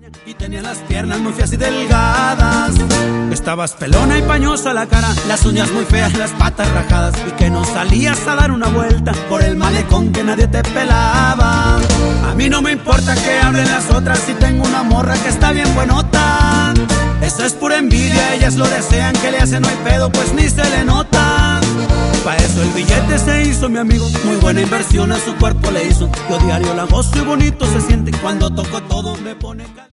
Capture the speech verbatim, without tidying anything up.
y tenía las piernas muy feas y delgadas. Estabas pelona y pañosa la cara, las uñas muy feas, las patas rajadas, y que no salías a dar una vuelta por el malecón que nadie te pelaba. A mí no me importa que hablen las otras si tengo una morra que está bien buenota. Eso es pura envidia, ellas lo desean, que le hacen no hay pedo, pues ni se le nota. Pa' eso el billete se hizo, mi amigo, muy buena inversión a su cuerpo le hizo. Yo diario la gozo y bonito se siente, cuando toco todo me pone cal